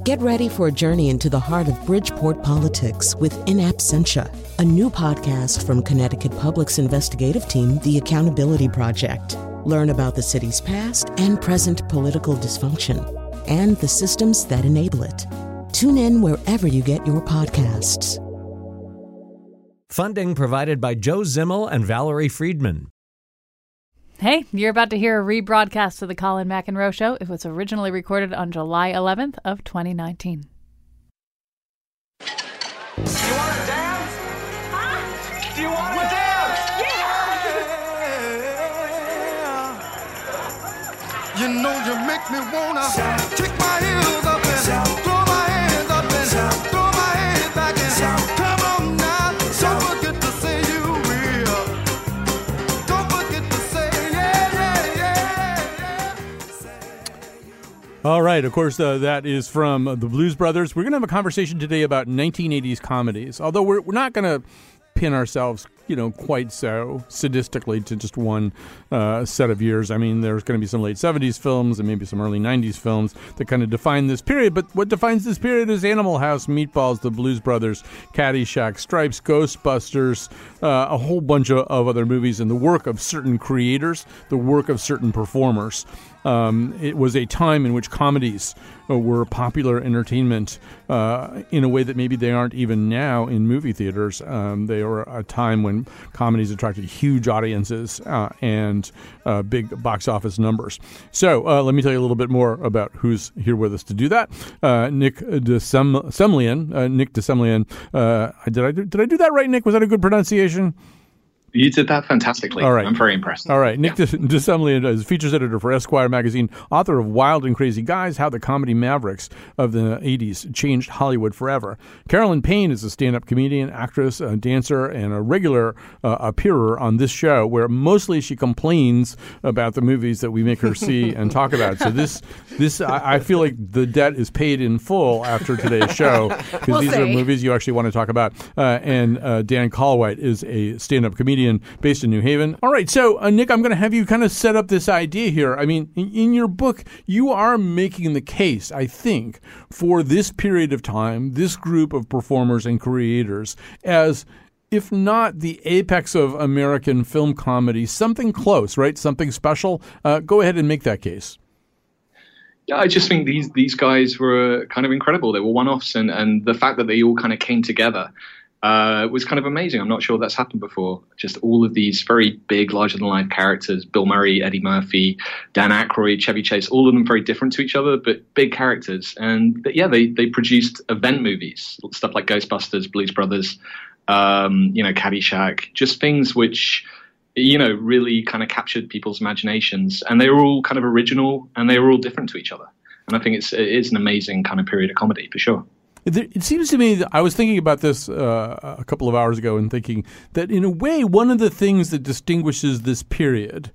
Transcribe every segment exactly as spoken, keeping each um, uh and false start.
Get ready for a journey into the heart of Bridgeport politics with In Absentia, a new podcast from Connecticut Public's investigative team, The Accountability Project. Learn about the city's past and present political dysfunction and the systems that enable it. Tune in wherever you get your podcasts. Funding provided by Joe Zimmel and Valerie Friedman. Hey, you're about to hear a rebroadcast of the Colin McEnroe Show. It was originally recorded on July eleventh of twenty nineteen. Do you want to dance? Huh? Do you want to dance? Yeah! You know you make me wanna kick my heels up and throw my hands up and throw my head back and come on now. Don't forget to say you will. Don't forget to say yeah, yeah, yeah. All right. Of course, uh, that is from uh, the Blues Brothers. We're going to have a conversation today about nineteen eighties comedies, although we're, we're not going to pin ourselves, you know, quite so sadistically to just one uh, set of years. I mean, there's going to be some late seventies films and maybe some early nineties films that kind of define this period. But what defines this period is Animal House, Meatballs, The Blues Brothers, Caddyshack, Stripes, Ghostbusters, uh, a whole bunch of, of other movies, and the work of certain creators, the work of certain performers. Um, it was a time in which comedies uh, were popular entertainment uh, in a way that maybe they aren't even now in movie theaters. Um, they were a time when comedies attracted huge audiences uh, and uh, big box office numbers. So uh, let me tell you a little bit more about who's here with us to do that. Uh, Nick DeSemlian. Uh, Nick DeSemlian. Uh, did I do, did I do that right, Nick? Was that a good pronunciation? You did that fantastically. All right. I'm very impressed. All right. Nick yeah. DeSemlian is features editor for Esquire magazine, author of Wild and Crazy Guys, How the Comedy Mavericks of the eighties Changed Hollywood Forever. Carolyn Payne is a stand-up comedian, actress, a dancer, and a regular uh, appearer on this show, where mostly she complains about the movies that we make her see and talk about. So this, this I, I feel like the debt is paid in full after today's show, because we'll these see. are movies you actually want to talk about. Uh, and uh, Dan Colwhite is a stand-up comedian based in New Haven. All right, so uh, Nick, I'm going to have you kind of set up this idea here. I mean, in, in your book, you are making the case, I think, for this period of time, this group of performers and creators as, if not the apex of American film comedy, something close, right? Something special. Uh, go ahead and make that case. Yeah, I just think these these guys were kind of incredible. They were one-offs, and, and the fact that they all kind of came together Uh, was kind of amazing. I'm not sure that's happened before. Just all of these very big, larger-than-life characters, Bill Murray, Eddie Murphy, Dan Aykroyd, Chevy Chase, all of them very different to each other, but big characters. And but yeah, they they produced event movies, stuff like Ghostbusters, Blues Brothers, um, you know, Caddyshack, just things which, you know, really kind of captured people's imaginations. And they were all kind of original, and they were all different to each other. And I think it's it is an amazing kind of period of comedy, for sure. It seems to me that I was thinking about this uh, a couple of hours ago and thinking that in a way, one of the things that distinguishes this period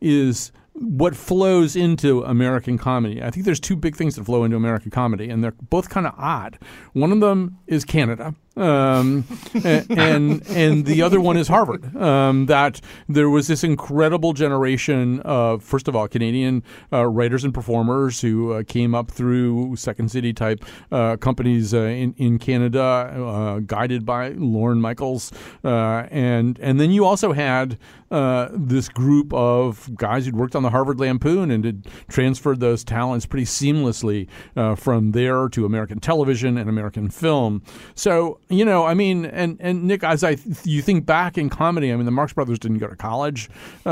is what flows into American comedy. I think there's two big things that flow into American comedy, and they're both kind of odd. One of them is Canada, um, and, and and the other one is Harvard. Um, that there was this incredible generation of, first of all, Canadian uh, writers and performers who uh, came up through Second City type uh, companies uh, in in Canada, uh, guided by Lorne Michaels, uh, and and then you also had uh, this group of guys who'd worked on the Harvard Lampoon and had transferred those talents pretty seamlessly uh, from there to American television and American film. So, you know, I mean, and, and Nick, as I th- you think back in comedy, I mean, the Marx Brothers didn't go to college. Uh,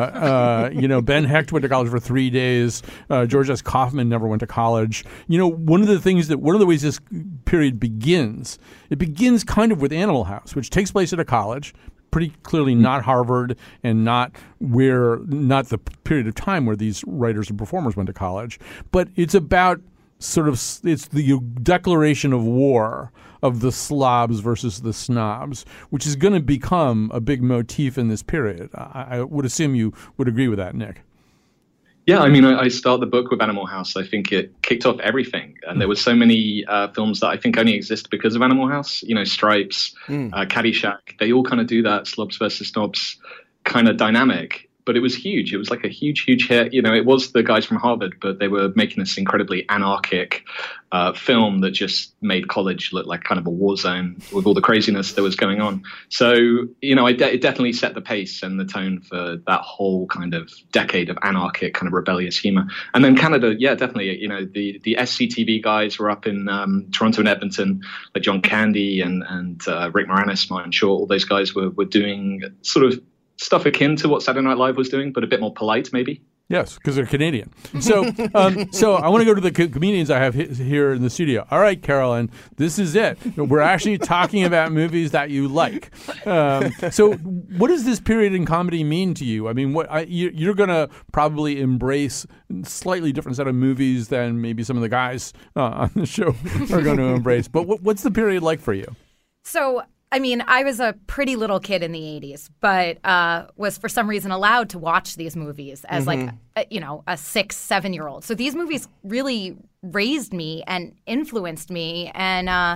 uh, you know, Ben Hecht went to college for three days. Uh, George S. Kaufman never went to college. You know, one of the things that one of the ways this period begins, it begins kind of with Animal House, which takes place at a college. Pretty clearly not Harvard and not where, not the period of time where these writers and performers went to college, but it's about sort of, it's the declaration of war of the slobs versus the snobs, which is going to become a big motif in this period. I, I would assume you would agree with that, Nick. Yeah, I mean, I, I start the book with Animal House. I think it kicked off everything. And there were so many uh, films that I think only exist because of Animal House. You know, Stripes, mm. uh, Caddyshack, they all kind of do that slobs versus snobs kind of dynamic. but it was huge. It was like a huge, huge hit. You know, it was the guys from Harvard, but they were making this incredibly anarchic uh, film that just made college look like kind of a war zone with all the craziness that was going on. So, you know, it, de- it definitely set the pace and the tone for that whole kind of decade of anarchic, kind of rebellious humor. And then Canada, yeah, definitely, you know, the, the S C T V guys were up in um, Toronto and Edmonton, like John Candy and, and uh, Rick Moranis, Martin Short, all those guys were, were doing sort of stuff akin to what Saturday Night Live was doing, but a bit more polite, maybe. Yes, because they're Canadian. So, um, so I want to go to the co- comedians I have hi- here in the studio. All right, Carolyn, this is it. We're actually talking about movies that you like. Um, so, what does this period in comedy mean to you? I mean, what I, you, you're going to probably embrace a slightly different set of movies than maybe some of the guys uh, on the show are going to embrace. But what, what's the period like for you? So, I mean, I was a pretty little kid in the eighties, but uh, was for some reason allowed to watch these movies as mm-hmm. like, a, you know, a six, seven-year-old. So these movies really raised me and influenced me and uh,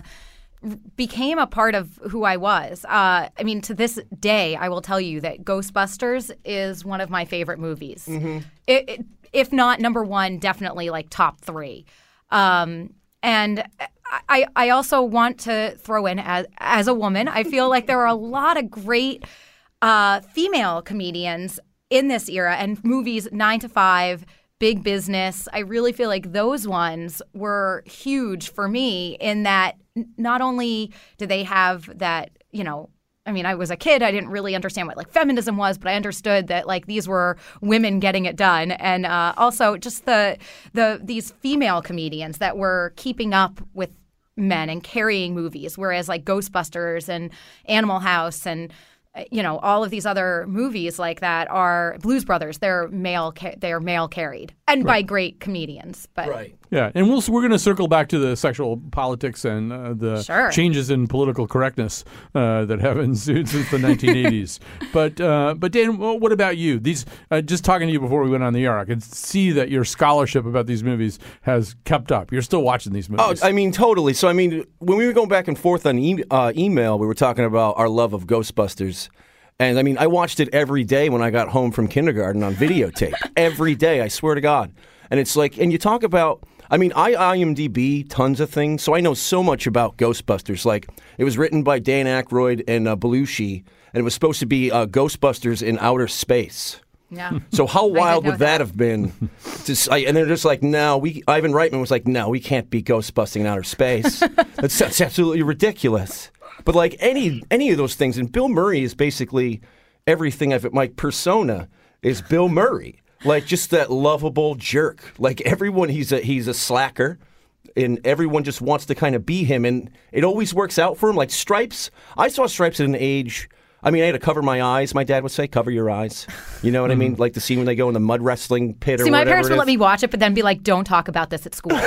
became a part of who I was. Uh, I mean, to this day, I will tell you that Ghostbusters is one of my favorite movies. Mm-hmm. It, it, if not number one, definitely like top three. Um, and I, I also want to throw in, as, as a woman, I feel like there are a lot of great uh, female comedians in this era and movies, Nine to Five, Big Business. I really feel like those ones were huge for me in that not only did they have that, you know, I mean, I was a kid. I didn't really understand what like feminism was, but I understood that like these were women getting it done, and uh, also just the the these female comedians that were keeping up with men and carrying movies, whereas like Ghostbusters and Animal House and you know all of these other movies like that are Blues Brothers. They're male. They're male carried and right. by great comedians. But right. Yeah, and we'll, we're going to circle back to the sexual politics and uh, the sure. changes in political correctness uh, that have ensued since the nineteen eighties. But uh, but Dan, what about you? These uh, just talking to you before we went on the air, I could see that your scholarship about these movies has kept up. You're still watching these movies. Oh, I mean, totally. So, I mean, when we were going back and forth on e- uh, email, we were talking about our love of Ghostbusters. And, I mean, I watched it every day when I got home from kindergarten on videotape. Every day, I swear to God. And it's like, and you talk about, I mean, I IMDb tons of things, so I know so much about Ghostbusters. Like, it was written by Dan Aykroyd and uh, Belushi, and it was supposed to be uh, Ghostbusters in outer space. Yeah. So how wild would that, that have been? Just, I, and they're just like, no, we. Ivan Reitman was like, no, we can't be Ghostbusting in outer space. that's, that's absolutely ridiculous. But like any any of those things, and Bill Murray is basically everything of it. My persona is Bill Murray. Like just that lovable jerk. Like everyone, he's a he's a slacker, and everyone just wants to kind of be him, and it always works out for him. Like Stripes, I saw Stripes at an age. I mean, I had to cover my eyes. My dad would say, "Cover your eyes." You know what I mean? Like the scene when they go in the mud wrestling pit or See, whatever. my parents it would is. let me watch it, but then be like, "Don't talk about this at school.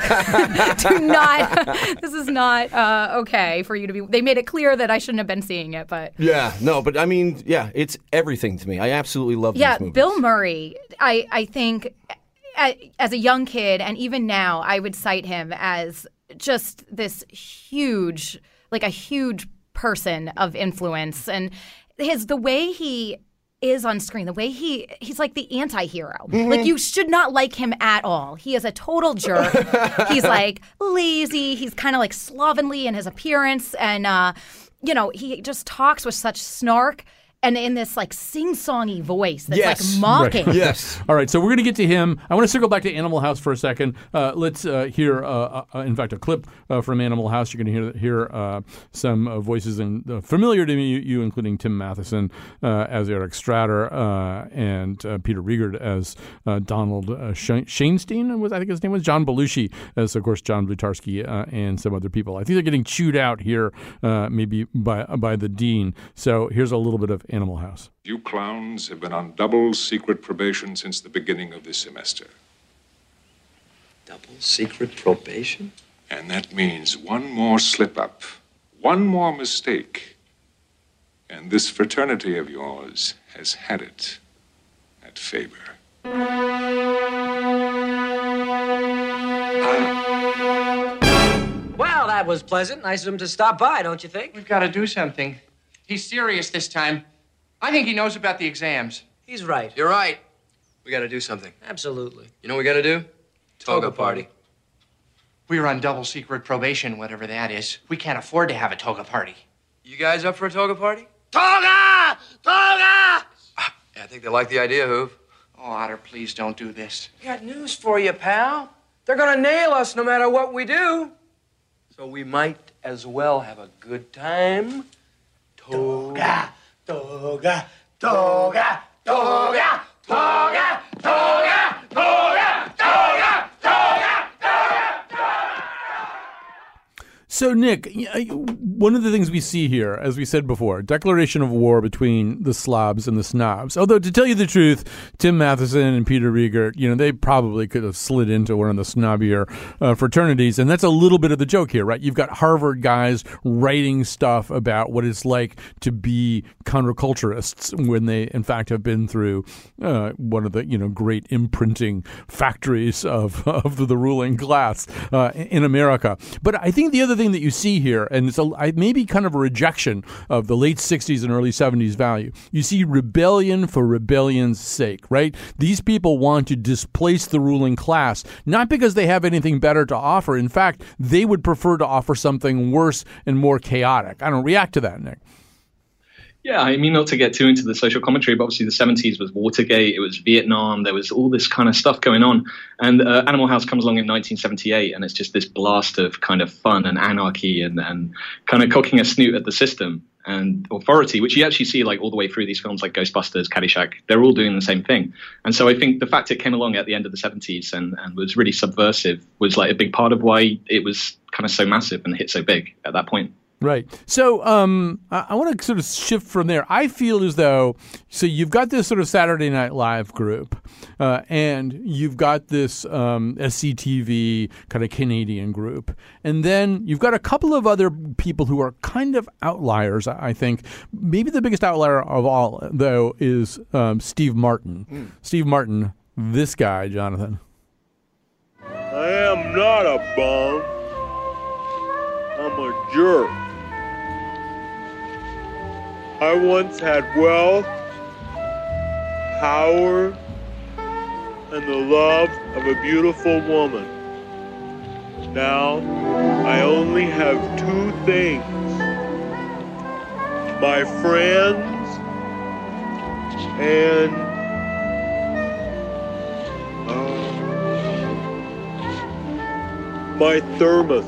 Do not. This is not uh, okay for you to be." They made it clear that I shouldn't have been seeing it, but yeah, no, but I mean, yeah, it's everything to me. I absolutely love yeah, these movies. Bill Murray. I I think as a young kid, and even now, I would cite him as just this huge, like a huge person of influence, and his the way he is on screen, the way he he's like the anti-hero. Mm-hmm. Like you should not like him at all. He is a total jerk. He's like lazy. He's kind of like slovenly in his appearance, and uh, you know he just talks with such snark. And in this like sing-songy voice that's yes. like mocking. Right. Yes. All right, so we're going to get to him. I want to circle back to Animal House for a second. Uh, let's uh, hear, uh, uh, in fact, a clip uh, from Animal House. You're going to hear hear uh, some uh, voices and uh, familiar to me, you, including Tim Matheson uh, as Eric Stratter uh, and uh, Peter Riegert as uh, Donald uh, Sh- Shainstein, was I think his name was John Belushi as, of course, John Blutarsky uh, and some other people. I think they're getting chewed out here, uh, maybe by by the dean. So here's a little bit of Animal House. You clowns have been on double secret probation since the beginning of this semester. Double secret probation? And that means one more slip up, one more mistake, and this fraternity of yours has had it at Faber. Uh, well, that was pleasant. Nice of him to stop by, don't you think? We've got to do something. He's serious this time. I think he knows about the exams. He's right. You're right. We got to do something. Absolutely. You know what we got to do? Toga, Toga party. party. We're on double secret probation, whatever that is. We can't afford to have a toga party. You guys up for a toga party? Toga! Toga! Yeah, I think they like the idea, Hoove. Oh, Otter, please don't do this. I got news for you, pal. They're gonna nail us no matter what we do. So we might as well have a good time. Toga, toga, toga, toga, toga, toga, toga, toga, toga, So, Nick, one of the things we see here, as we said before, declaration of war between the slobs and the snobs. Although, to tell you the truth, Tim Matheson and Peter Riegert, you know, they probably could have slid into one of the snobbier uh, fraternities. And that's a little bit of the joke here, right? You've got Harvard guys writing stuff about what it's like to be counterculturists when they, in fact, have been through uh, one of the, you know, great imprinting factories of, of the ruling class uh, in America. But I think the other thing that you see here, and it's a, maybe kind of a rejection of the late sixties and early seventies value, you see rebellion for rebellion's sake, right? These people want to displace the ruling class, not because they have anything better to offer. In fact, they would prefer to offer something worse and more chaotic. I don't react to that, Nick. Yeah, I mean, not to get too into the social commentary, but obviously the seventies was Watergate, it was Vietnam, there was all this kind of stuff going on. And uh, Animal House comes along in nineteen seventy-eight, and it's just this blast of kind of fun and anarchy and, and kind of cocking a snoot at the system and authority, which you actually see like all the way through these films like Ghostbusters, Caddyshack. They're all doing the same thing. And so I think the fact it came along at the end of the seventies and, and was really subversive was like a big part of why it was kind of so massive and hit so big at that point. Right. So um, I, I want to sort of shift from there. I feel as though, so you've got this sort of Saturday Night Live group, uh, and you've got this um, S C T V kind of Canadian group, and then you've got a couple of other people who are kind of outliers, I think. Maybe the biggest outlier of all, though, is um, Steve Martin. Mm. Steve Martin, this guy, Jonathan. I am not a bum. I'm a jerk. I once had wealth, power, and the love of a beautiful woman. Now, I only have two things. My friends and uh, my thermos.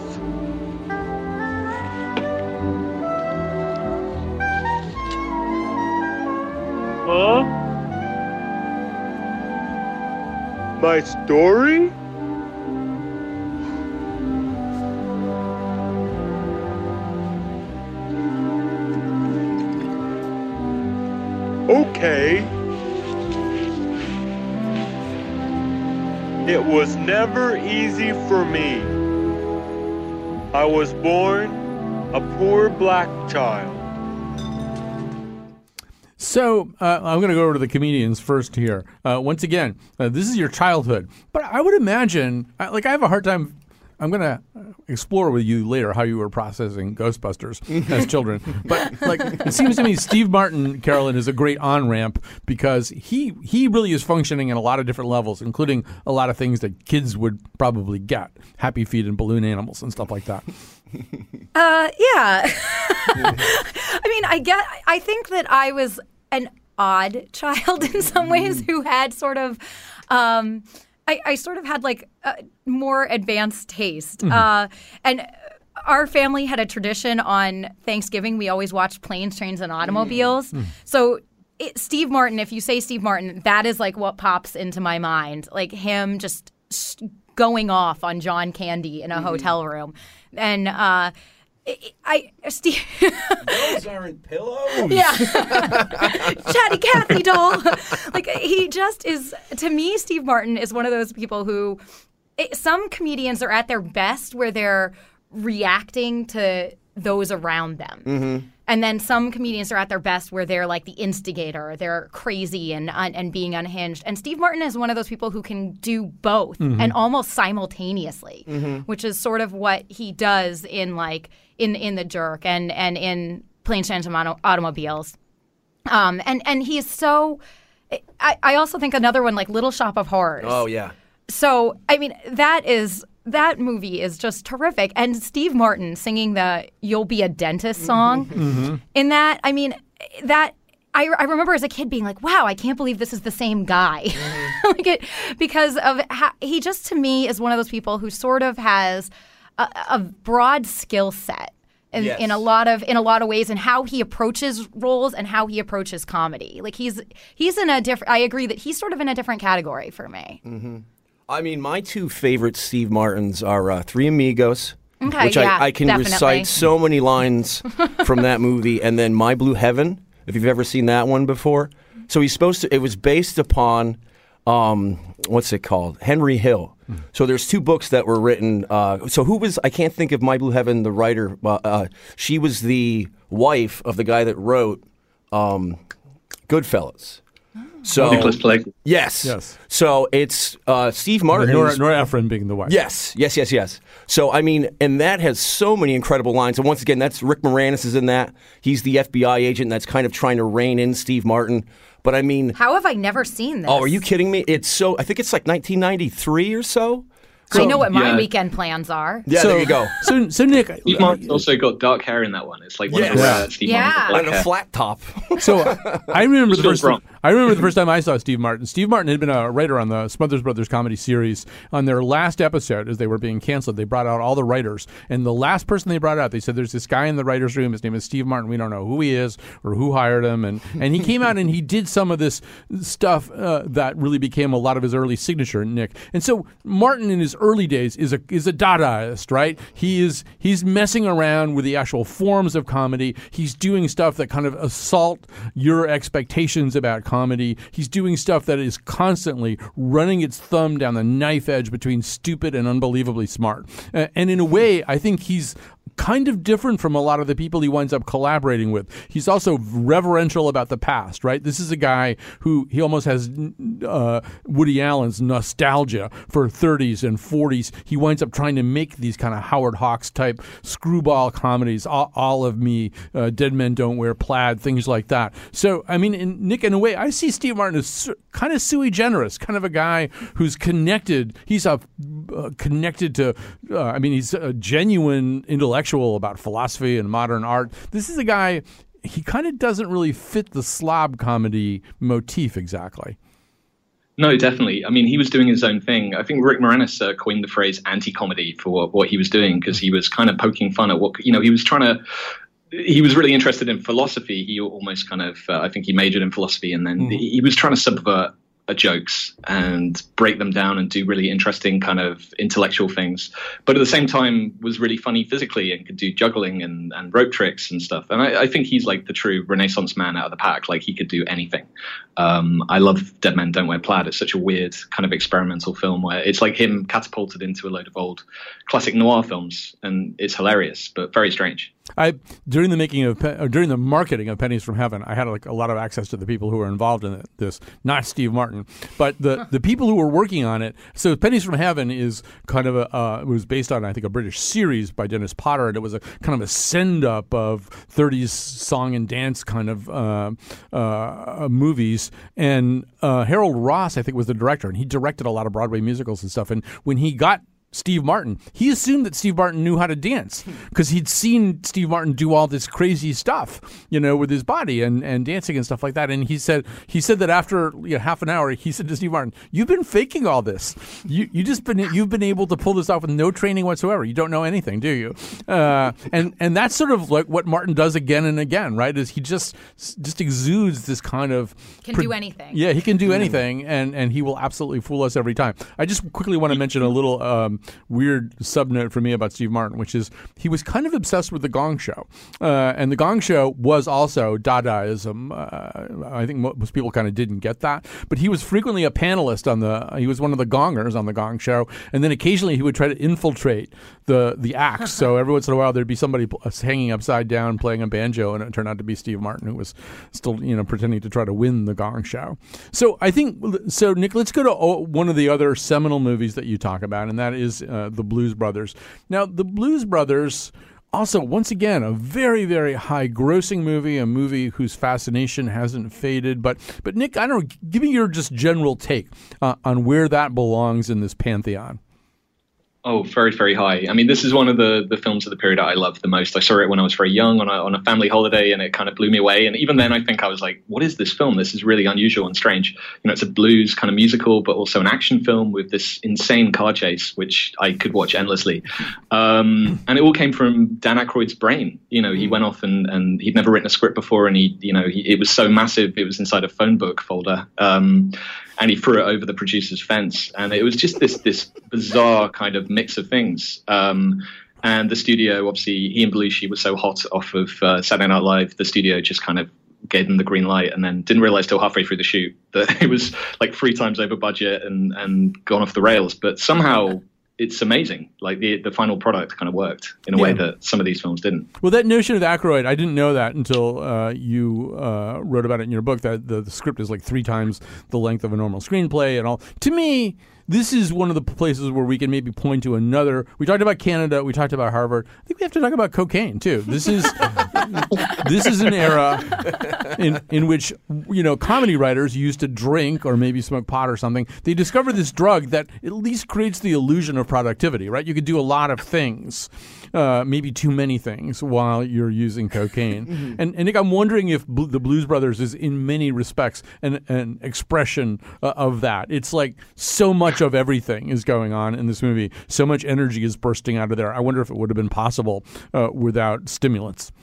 Huh? My story? Okay. It was never easy for me. I was born a poor black child. So uh, I'm going to go over to the comedians first here. Uh, once again, uh, this is your childhood. But I would imagine, like I have a hard time, I'm going to explore with you later how you were processing Ghostbusters as children. But like it seems to me Steve Martin, Carolyn, is a great on-ramp because he, he really is functioning in a lot of different levels, including a lot of things that kids would probably get. Happy Feet and balloon animals and stuff like that. Uh, yeah. I mean, I get, I think that I was an odd child in some ways who had sort of, um, I, I sort of had like a more advanced taste. Mm-hmm. Uh, and our family had a tradition on Thanksgiving. We always watched Planes, Trains, and Automobiles. Mm-hmm. So it, Steve Martin, if you say Steve Martin, that is like what pops into my mind. Like him just going off on John Candy in a mm-hmm. hotel room. And uh, I, Steve. Those aren't pillows. Yeah. Chatty Cathy doll. Like, he just is, to me, Steve Martin is one of those people who, it, some comedians are at their best where they're reacting to those around them. Mm-hmm. And then some comedians are at their best where they're like the instigator. They're crazy and uh, and being unhinged. And Steve Martin is one of those people who can do both mm-hmm. and almost simultaneously, mm-hmm. which is sort of what he does in like in in The Jerk and and in Planes, Trains, and Auto- Automobiles. Um, and and he's so I, I also think another one like Little Shop of Horrors. Oh, yeah. So, I mean, that is that movie is just terrific. And Steve Martin singing the You'll Be a Dentist song Mm-hmm. in that, I mean, that I, I remember as a kid being like, wow, I can't believe this is the same guy. like it, because of how, he just, to me, is one of those people who sort of has a, a broad skill set. In, Yes. in a lot of in a lot of ways, and how he approaches roles and how he approaches comedy, like he's he's in a different. I agree that he's sort of in a different category for me. Mm-hmm. I mean, my two favorite Steve Martins are uh, Three Amigos, Okay, which yeah, I, I can definitely. recite so many lines from that movie, and then My Blue Heaven, if you've ever seen that one before. So he's supposed to. It was based upon um, what's it called? Henry Hill. So there's two books that were written. Uh, so who was, I can't think of My Blue Heaven, the writer. Uh, uh, she was the wife of the guy that wrote um, Goodfellas. So Nicholas Blake. Yes. Yes. So it's uh, Steve Martin. Nora, Nora Ephron being the wife. Yes, yes, yes, yes. So, I mean, and that has so many incredible lines. And once again, that's Rick Moranis is in that. He's the F B I agent that's kind of trying to rein in Steve Martin. But I mean, How have I never seen this? oh, are you kidding me? It's so, I think it's like nineteen ninety-three or so. I know what my Yeah. weekend plans are. Yeah, so, there you go. So, so Nick, Steve Martin's also got dark hair in that one. It's like one of the Yes. rare Steve Yeah. Martin's got black And a hair. flat top. so I remember the Feels first. wrong. I remember the first time I saw Steve Martin. Steve Martin had been a writer on the Smothers Brothers comedy series. On their last episode, as they were being canceled, they brought out all the writers, and the last person they brought out, they said, "There's this guy in the writers' room. His name is Steve Martin. We don't know who he is or who hired him." And and he came out and he did some of this stuff uh, that really became a lot of his early signature, Nick. And so Martin, in his early days, is a is a Dadaist, right? He is he's messing around with the actual forms of comedy. He's doing stuff that kind of assault your expectations about comedy. He's doing stuff that is constantly running its thumb down the knife edge between stupid and unbelievably smart. Uh, and in a way, I think he's kind of different from a lot of the people he winds up collaborating with. He's also reverential about the past, right? This is a guy who he almost has uh, Woody Allen's nostalgia for thirties and forties. He winds up trying to make these kind of Howard Hawks type screwball comedies, all, all of me, uh, Dead Men Don't Wear Plaid, things like that. So, I mean, in, Nick, in a way, I see Steve Martin as su- kind of sui generis, kind of a guy who's connected. He's a uh, connected to, uh, I mean, he's a genuine intellectual about philosophy and modern art. This is a guy, he kind of doesn't really fit the slob comedy motif exactly. No, definitely. I mean, he was doing his own thing. I think Rick Moranis uh, coined the phrase anti-comedy for what, what he was doing, because he was kind of poking fun at what, you know, he was trying to, he was really interested in philosophy. He almost kind of, uh, I think he majored in philosophy, and then mm. he, he was trying to subvert uh, jokes and break them down and do really interesting kind of intellectual things. But at the same time was really funny physically and could do juggling and, and rope tricks and stuff. And I, I think he's like the true Renaissance man out of the pack. Like, he could do anything. Um, I love Dead Men Don't Wear Plaid. It's such a weird kind of experimental film where it's like him catapulted into a load of old classic noir films, and it's hilarious, but very strange. I during the making of or during the marketing of Pennies from Heaven, I had like a lot of access to the people who were involved in it, this, not Steve Martin, but the, the people who were working on it. So Pennies from Heaven is kind of a uh, it was based on, I think, a British series by Dennis Potter, and it was a kind of a send up of thirties song and dance kind of uh, uh, movies. And uh, Harold Ross, I think, was the director, and he directed a lot of Broadway musicals and stuff. And when he got Steve Martin, he assumed that Steve Martin knew how to dance because he'd seen Steve Martin do all this crazy stuff, you know, with his body and, and dancing and stuff like that. And he said he said that after you know, half an hour, he said to Steve Martin, "You've been faking all this. You you just been you've been able to pull this off with no training whatsoever. You don't know anything, do you?" Uh, and and that's sort of like what Martin does again and again, right? Is he just just exudes this kind of can pro- do anything. Yeah, he can do anything, and and he will absolutely fool us every time. I just quickly want to mention a little Um, weird subnote for me about Steve Martin, which is he was kind of obsessed with The Gong Show. Uh, and The Gong Show was also Dadaism. Uh, I think most people kind of didn't get that. But he was frequently a panelist on the, he was one of the gongers on The Gong Show. And then occasionally he would try to infiltrate the, the acts. So every once in a while there'd be somebody hanging upside down playing a banjo, and it turned out to be Steve Martin, who was still, you know, pretending to try to win The Gong Show. So I think, so Nick, let's go to one of the other seminal movies that you talk about, and that is uh, The Blues Brothers. Now, The Blues Brothers Also, once again, a very, very high-grossing movie, a movie whose fascination hasn't faded. But, but Nick, I don't know, give me your just general take uh, on where that belongs in this pantheon. Oh, very, very high. I mean, this is one of the, the films of the period that I love the most. I saw it when I was very young on a, on a family holiday, and it kind of blew me away. And even then, I think I was like, what is this film? This is really unusual and strange. You know, it's a blues kind of musical, but also an action film with this insane car chase, which I could watch endlessly. Um, and it all came from Dan Aykroyd's brain. You know, he went off and, and he'd never written a script before, and he, you know, he, it was so massive, it was inside a phone book folder. Um, and he threw it over the producer's fence. And it was just this this bizarre kind of mix of things. Um, and the studio, obviously, he and Belushi were so hot off of uh, Saturday Night Live, the studio just kind of gave them the green light, and then didn't realize till halfway through the shoot that it was like three times over budget and, and gone off the rails. But somehow it's amazing. Like the the final product kind of worked in a yeah. way that some of these films didn't. Well, that notion of Aykroyd, I didn't know that until uh, you uh, wrote about it in your book, that the, the script is like three times the length of a normal screenplay and all. To me, this is one of the places where we can maybe point to another. We talked about Canada. We talked about Harvard. I think we have to talk about cocaine too. This is this is an era in in which, you know, comedy writers used to drink or maybe smoke pot or something. They discover this drug that at least creates the illusion of productivity. Right? You could do a lot of things, uh, maybe too many things, while you're using cocaine. Mm-hmm. And, and Nick, I'm wondering if Bl- the Blues Brothers is in many respects an, an expression uh, of that. It's like so much of everything is going on in this movie. So much energy is bursting out of there. I wonder if it would have been possible uh, without stimulants.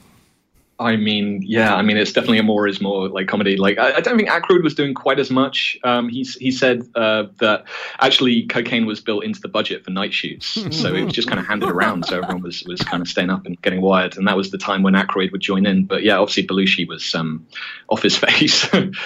I mean, yeah, I mean, it's definitely a more is more like comedy. Like, I, I don't think Aykroyd was doing quite as much. Um, he's, he said uh, that actually cocaine was built into the budget for night shoots. So it was just kind of handed around. So everyone was, was kind of staying up and getting wired. And that was the time when Aykroyd would join in. But yeah, obviously Belushi was um, off his face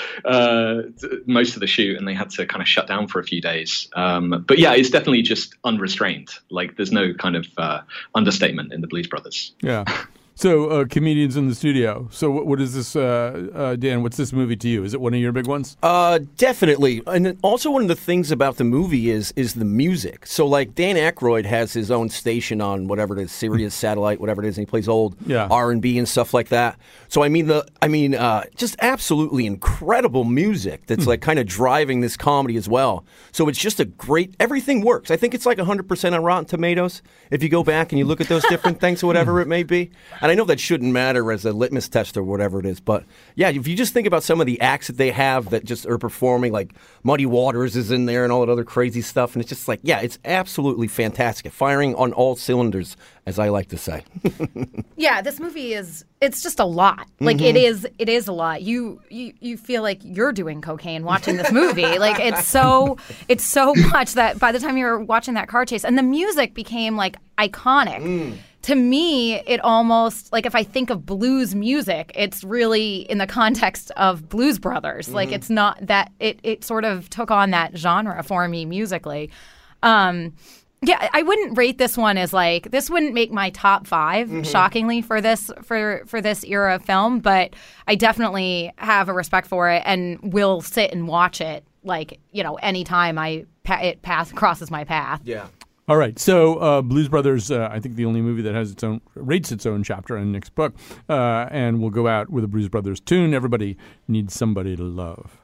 uh, most of the shoot, and they had to kind of shut down for a few days. Um, but yeah, it's definitely just unrestrained. Like, there's no kind of uh, understatement in the Blues Brothers. Yeah. So, uh, comedians in the studio. So, what, what is this, uh, uh, Dan? What's this movie to you? Is it one of your big ones? Uh, definitely. And then also, one of the things about the movie is is the music. So, like, Dan Aykroyd has his own station on whatever it is, Sirius Satellite, whatever it is, and he plays old yeah. R and B and stuff like that. So, I mean, the I mean, uh, just absolutely incredible music that's like kind of driving this comedy as well. So, it's just a great. Everything works. I think it's like one hundred percent on Rotten Tomatoes if you go back and you look at those different things or whatever it may be. And I know that shouldn't matter as a litmus test or whatever it is, but yeah, if you just think about some of the acts that they have that just are performing, like Muddy Waters is in there and all that other crazy stuff, and it's just like, yeah, it's absolutely fantastic. Firing on all cylinders, as I like to say. Yeah, this movie is, it's just a lot. Like, mm-hmm. it is it is a lot. You, you you feel like you're doing cocaine watching this movie. Like, it's so it's so much that by the time you're watching that car chase, and the music became, like, iconic. Mm. To me, it almost, like, if I think of blues music, it's really in the context of Blues Brothers. Mm-hmm. Like, it's not that, it, it sort of took on that genre for me musically. Um, yeah, I wouldn't rate this one as, like, this wouldn't make my top five, mm-hmm. shockingly, for this for for this era of film, but I definitely have a respect for it and will sit and watch it, like, you know, anytime I pa- it pass crosses my path. Yeah. All right, so uh, Blues Brothers, uh, I think the only movie that has its own, rates its own chapter in Nick's book, uh, and we'll go out with a Blues Brothers tune. Everybody needs somebody to love.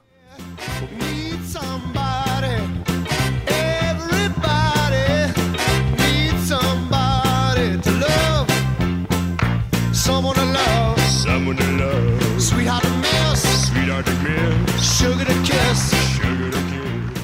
Need somebody. Everybody needs somebody to love. Someone to love. Someone to love. Sweetheart to miss. Sweetheart to miss. Sugar to kiss. Sugar to kiss.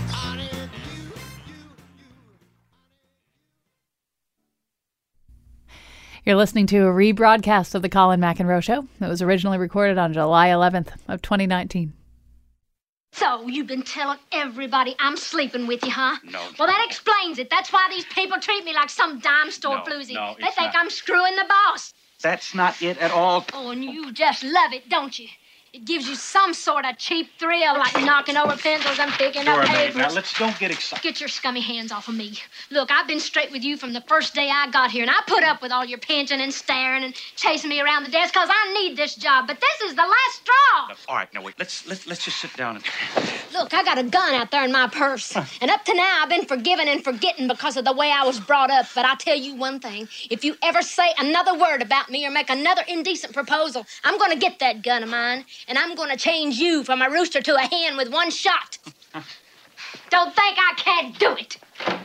You're listening to a rebroadcast of the Colin McEnroe Show. It was originally recorded on July eleventh of twenty nineteen. So, you've been telling everybody I'm sleeping with you, huh? No. Well, that explains it. That's why these people treat me like some dime store No, floozy. no, they it's think not. I'm screwing the boss. That's not it at all. Oh, and you just love it, don't you? It gives you some sort of cheap thrill, like knocking over pencils and picking up Dora, papers. now let's don't get excited. Get your scummy hands off of me. Look, I've been straight with you from the first day I got here, and I put up with all your pinching and staring and chasing me around the desk because I need this job. But this is the last straw. Look, all right, now wait. Let's let's let's just sit down and. Look, I got a gun out there in my purse. And up to now, I've been forgiving and forgetting because of the way I was brought up. But I'll tell you one thing. If you ever say another word about me or make another indecent proposal, I'm going to get that gun of mine, and I'm going to change you from a rooster to a hen with one shot. Don't think I can't do it.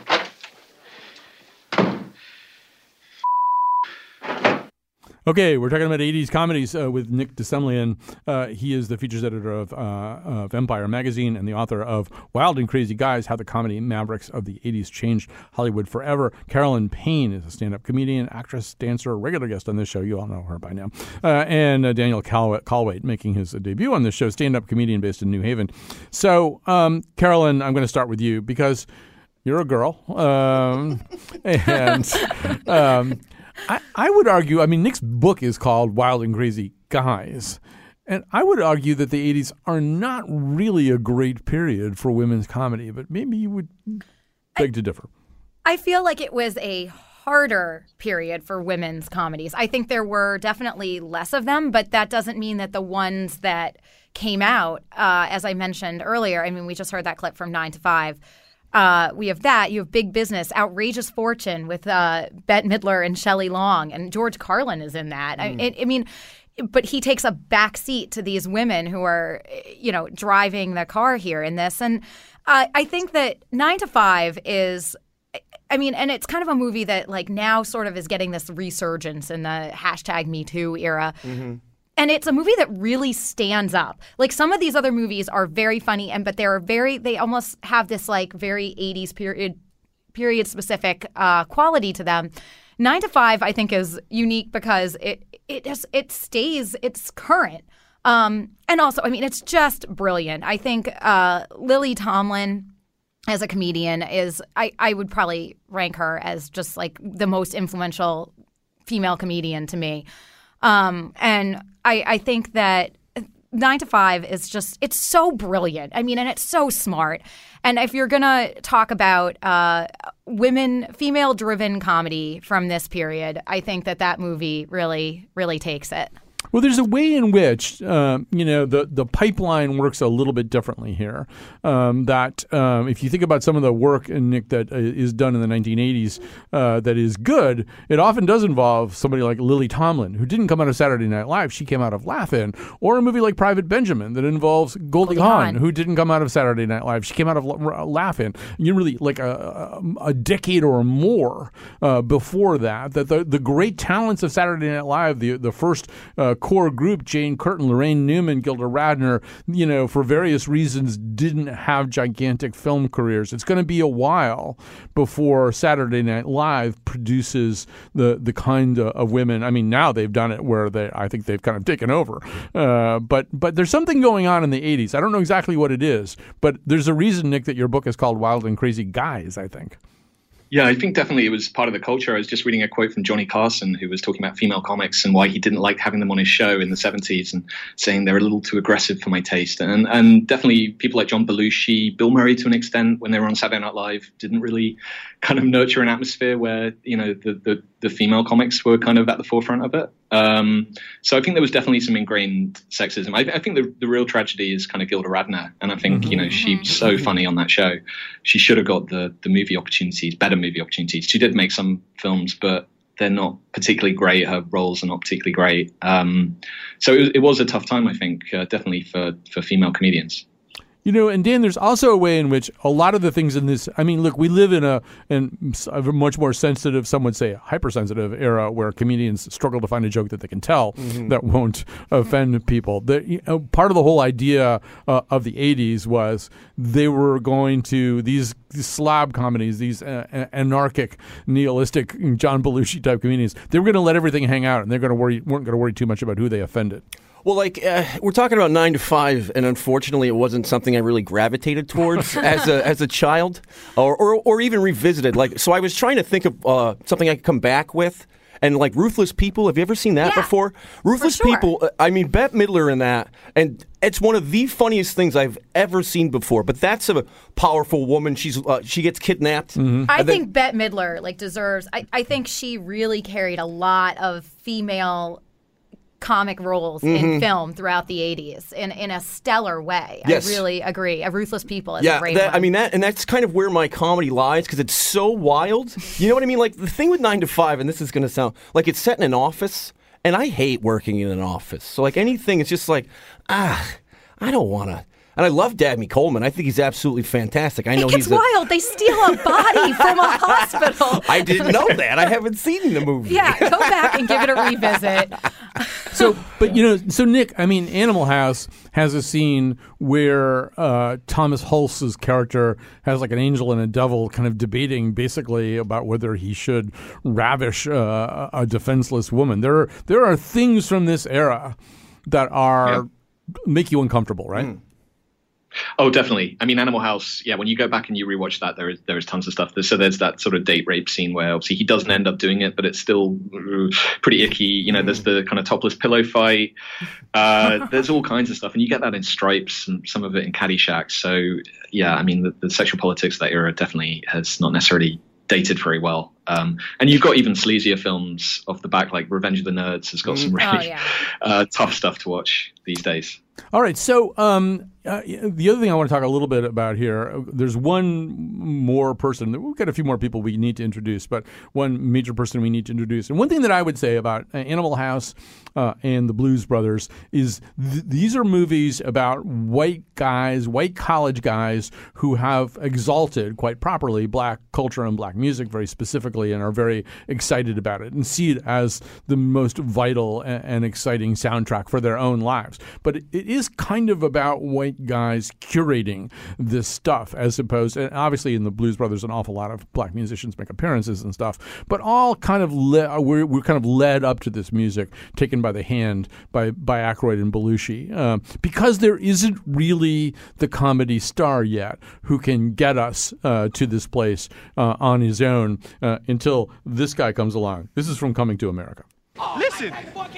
Okay, we're talking about eighties comedies uh, with Nick DeSemlian. Uh, he is the features editor of, uh, of Empire magazine and the author of Wild and Crazy Guys, How the Comedy Mavericks of the eighties Changed Hollywood Forever. Carolyn Payne is a stand-up comedian, actress, dancer, regular guest on this show. You all know her by now. Uh, and uh, Daniel Calwait, Calwait making his debut on this show, stand-up comedian based in New Haven. So, um, Carolyn, I'm going to start with you because you're a girl. Um, and... Um, I, I would argue, I mean, Nick's book is called Wild and Crazy Guys, and I would argue that the eighties are not really a great period for women's comedy, but maybe you would beg I, to differ. I feel like it was a harder period for women's comedies. I think there were definitely less of them, but that doesn't mean that the ones that came out, uh, as I mentioned earlier, I mean, we just heard that clip from nine to five. Uh, we have that. You have Big Business, Outrageous Fortune with uh, Bette Midler and Shelley Long, and George Carlin is in that. Mm. I, I mean, but he takes a back seat to these women who are, you know, driving the car here in this. And uh, I think that nine to five is, I mean, and it's kind of a movie that like now sort of is getting this resurgence in the hashtag Me Too era. Mm-hmm. And it's a movie that really stands up. Like some of these other movies are very funny, and but they're very they almost have this like very eighties period period specific uh, quality to them. Nine to Five, I think, is unique because it it just it stays it's current. Um, and also, I mean, it's just brilliant. I think uh, Lily Tomlin as a comedian is I, I would probably rank her as just like the most influential female comedian to me. Um, and I, I think that Nine to Five is just, it's so brilliant. I mean, and it's so smart. And if you're going to talk about uh, women, female-driven comedy from this period, I think that that movie really, really takes it. Well, there's a way in which, uh, you know, the, the pipeline works a little bit differently here. Um, that um, if you think about some of the work, Nick, that is done in the nineteen eighties uh, that is good, it often does involve somebody like Lily Tomlin, who didn't come out of Saturday Night Live. She came out of Laugh-In. Or a movie like Private Benjamin that involves Goldie, Goldie Hawn, Hawn, who didn't come out of Saturday Night Live. She came out of Laugh-In. You really, like a, a decade or more uh, before that, that the, the great talents of Saturday Night Live, the, the first uh, core group, Jane Curtin, Lorraine Newman, Gilda Radner, you know, for various reasons didn't have gigantic film careers. It's going to be a while before Saturday Night Live produces the the kind of women. I mean, now they've done it where they, I think they've kind of taken over. Uh, but but there's something going on in the eighties. I don't know exactly what it is, but there's a reason, Nick, that your book is called Wild and Crazy Guys, I think. Yeah, I think definitely it was part of the culture. I was just reading a quote from Johnny Carson, who was talking about female comics and why he didn't like having them on his show in the seventies and saying they're a little too aggressive for my taste. And and definitely people like John Belushi, Bill Murray to an extent, when they were on Saturday Night Live, didn't really kind of nurture an atmosphere where, you know, the, the, the female comics were kind of at the forefront of it. Um, so I think there was definitely some ingrained sexism. I, I think the, the real tragedy is kind of Gilda Radner. And I think, mm-hmm. you know, she's so funny on that show. She should have got the, the movie opportunities, better movie opportunities. She did make some films, but they're not particularly great. Her roles are not particularly great. Um, so it, it was a tough time, I think, uh, definitely for, for female comedians. You know, and Dan, there's also a way in which a lot of the things in this, I mean, look, we live in a, in a much more sensitive, some would say hypersensitive era where comedians struggle to find a joke that they can tell mm-hmm. that won't offend people. The, you know, part of the whole idea uh, of the eighties was they were going to, these, these slab comedies, these uh, anarchic, nihilistic, John Belushi type comedians, they were going to let everything hang out and they're going to worry, weren't going to worry too much about who they offended. Well, like, uh, we're talking about nine to five, and unfortunately it wasn't something I really gravitated towards as a as a child, or, or or even revisited. Like, so I was trying to think of uh, something I could come back with, and like Ruthless People. Have you ever seen that yeah, before? Ruthless for sure. People, uh, I mean, Bette Midler in that, and it's one of the funniest things I've ever seen before. But that's a powerful woman. She's uh, she gets kidnapped. Mm-hmm. I And then- think Bette Midler like deserves. I, I think she really carried a lot of female comic roles Mhm. in film throughout the eighties in in a stellar way. Yes. I really agree. A Ruthless People is yeah, a great that, one. I mean that, and that's kind of where my comedy lies because it's so wild. You know what I mean? Like the thing with Nine to Five, and this is going to sound like it's set in an office, and I hate working in an office. So like anything, it's just like ah, I don't want to. And I love Dabney Coleman. I think he's absolutely fantastic. I know it gets he's a, wild. They steal a body from a hospital. I didn't know that. I haven't seen the movie. Yeah, go back and give it a revisit. So, but you know, so Nick, I mean, Animal House has a scene where uh, Thomas Hulse's character has like an angel and a devil kind of debating basically about whether he should ravish uh, a defenseless woman. There are, there are things from this era that are Yeah. make you uncomfortable, right? Mm. Oh, definitely. I mean, Animal House, yeah, when you go back and you rewatch that, there is there is tons of stuff. So there's that sort of date rape scene where obviously he doesn't end up doing it, but it's still uh, pretty icky. You know, there's the kind of topless pillow fight. Uh, there's all kinds of stuff. And you get that in Stripes and some of it in Caddyshack. So, yeah, I mean, the, the sexual politics of that era definitely has not necessarily dated very well. Um, and you've got even sleazier films off the back, like Revenge of the Nerds has got some really Oh, yeah. uh, tough stuff to watch these days. All right. So um, uh, the other thing I want to talk a little bit about here, uh, there's one more person. We've got a few more people we need to introduce, but one major person we need to introduce. And one thing that I would say about uh, Animal House uh, and the Blues Brothers is th- these are movies about white guys, white college guys who have exalted, quite properly, black culture and black music very specifically and are very excited about it and see it as the most vital and, and exciting soundtrack for their own lives. But it, it is kind of about white guys curating this stuff as opposed, and obviously in the Blues Brothers, an awful lot of black musicians make appearances and stuff, but all kind of le- we're, we're kind of led up to this music taken by the hand by, by Aykroyd and Belushi uh, because there isn't really the comedy star yet who can get us uh, to this place uh, on his own uh, until this guy comes along. This is from Coming to America. Listen,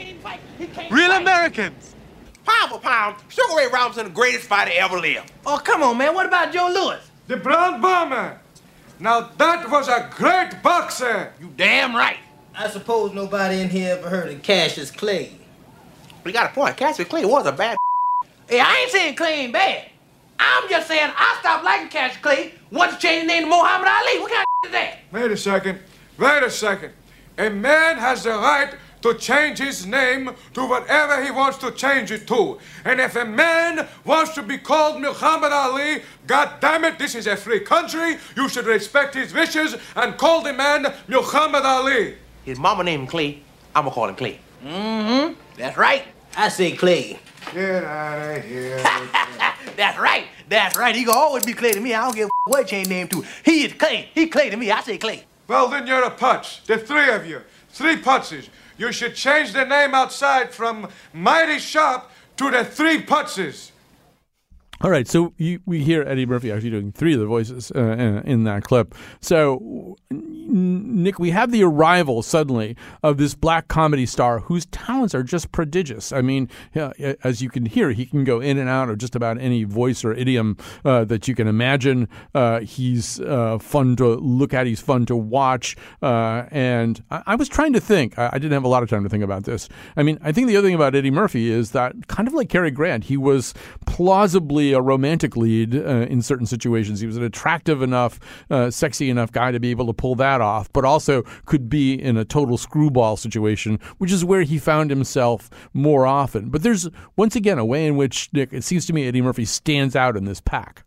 real Americans. Pound for pound, Sugar Ray Robinson, the greatest fighter ever lived. Oh, come on, man. What about Joe Louis? The Brown Bomber. Now that was a great boxer. You damn right. I suppose nobody in here ever heard of Cassius Clay. We got a point. Cassius Clay was a bad. Hey, I ain't saying Clay ain't bad. I'm just saying I stopped liking Cassius Clay once he changed his name to Muhammad Ali. What kind of is that? Wait a second. Wait a second. A man has the right to change his name to whatever he wants to change it to. And if a man wants to be called Muhammad Ali, God damn it, this is a free country. You should respect his wishes and call the man Muhammad Ali. His mama named him Clay. I'm gonna call him Clay. Mm-hmm. That's right. I say Clay. Get out of here. That's right. That's right. He gonna always be Clay to me. I don't give a what he changed name to. He is Clay. He Clay to me. I say Clay. Well, then you're a putz. The three of you. Three putzes. You should change the name outside from Mighty Sharp to the Three Putzes. All right, so you, we hear Eddie Murphy actually doing three of the voices uh, in, in that clip. So, Nick, we have the arrival suddenly of this black comedy star whose talents are just prodigious. I mean, yeah, as you can hear, he can go in and out of just about any voice or idiom uh, that you can imagine. Uh, he's uh, fun to look at. He's fun to watch. Uh, and I, I was trying to think. I, I didn't have a lot of time to think about this. I mean, I think the other thing about Eddie Murphy is that, kind of like Cary Grant, he was plausibly a romantic lead uh, in certain situations. He was an attractive enough, uh, sexy enough guy to be able to pull that off, but also could be in a total screwball situation, which is where he found himself more often. But there's, once again, a way in which, Nick, it seems to me Eddie Murphy stands out in this pack.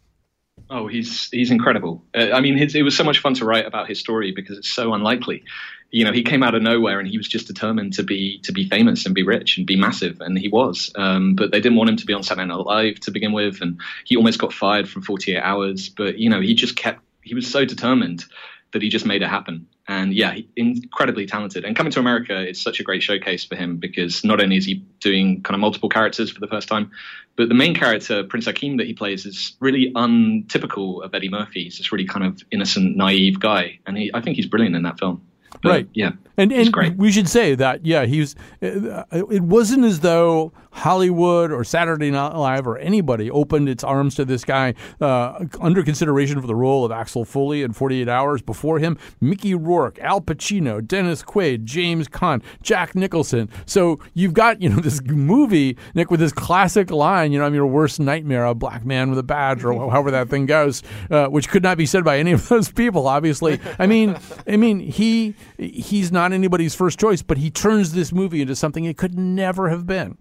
Oh, he's he's incredible. Uh, I mean, his, it was so much fun to write about his story because it's so unlikely. You know, he came out of nowhere and he was just determined to be to be famous and be rich and be massive, and he was. Um, but they didn't want him to be on Saturday Night Live to begin with, and he almost got fired from forty-eight hours. But you know, he just kept. He was so determined that he just made it happen. And yeah, he, incredibly talented. And Coming to America is such a great showcase for him because not only is he doing kind of multiple characters for the first time, but the main character, Prince Hakeem, that he plays is really untypical of Eddie Murphy. He's this really kind of innocent, naive guy. And he, I think he's brilliant in that film. But, right. Yeah. And, he's and great. we should say that, yeah, he was, uh, it wasn't as though Hollywood or Saturday Night Live or anybody opened its arms to this guy uh, under consideration for the role of Axel Foley in forty-eight hours. Before him, Mickey Rourke, Al Pacino, Dennis Quaid, James Caan, Jack Nicholson. So you've got, you know, this movie, Nick, with this classic line, you know, I'm your worst nightmare, a black man with a badge, or however that thing goes, uh, which could not be said by any of those people, obviously. I mean, I mean, he he's not anybody's first choice, but he turns this movie into something it could never have been.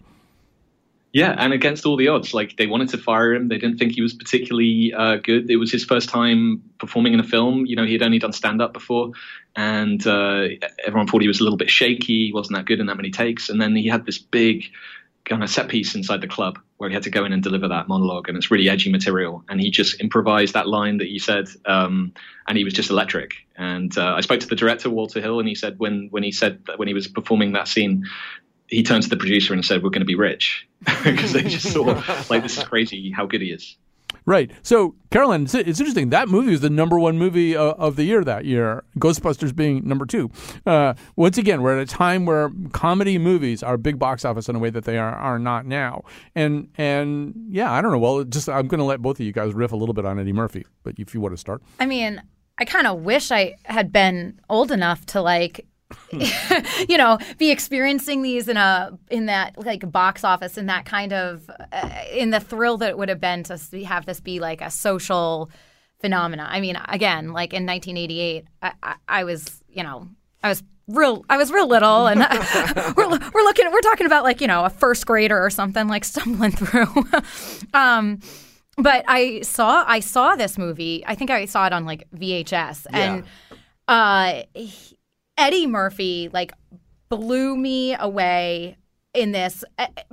Yeah, and against all the odds, like they wanted to fire him. They didn't think he was particularly uh, good. It was his first time performing in a film. You know, he had only done stand-up before, and uh, everyone thought he was a little bit shaky. He wasn't that good in that many takes. And then he had this big kind of set piece inside the club where he had to go in and deliver that monologue, and it's really edgy material. And he just improvised that line that you said, um, and he was just electric. And uh, I spoke to the director, Walter Hill, and he said when when he said that when he was performing that scene, he turned to the producer and said, "We're going to be rich," because they just thought, like, this is crazy how good he is. Right. So, Carolyn, it's, it's interesting. That movie was the number one movie uh, of the year that year, Ghostbusters being number two. Uh, once again, we're at a time where comedy movies are big box office in a way that they are, are not now. And, and yeah, I don't know. Well, just I'm going to let both of you guys riff a little bit on Eddie Murphy, but if you want to start. I mean, I kind of wish I had been old enough to, like, you know, be experiencing these in a in that like box office, in that kind of uh, in the thrill that it would have been to have this be like a social phenomena. I mean, again, like in nineteen eighty-eight, I, I, I was, you know, I was real, I was real little, and we're we're looking, we're talking about like, you know, a first grader or something, like stumbling through. um, but I saw I saw this movie. I think I saw it on like V H S, and uh. He, Eddie Murphy like blew me away in this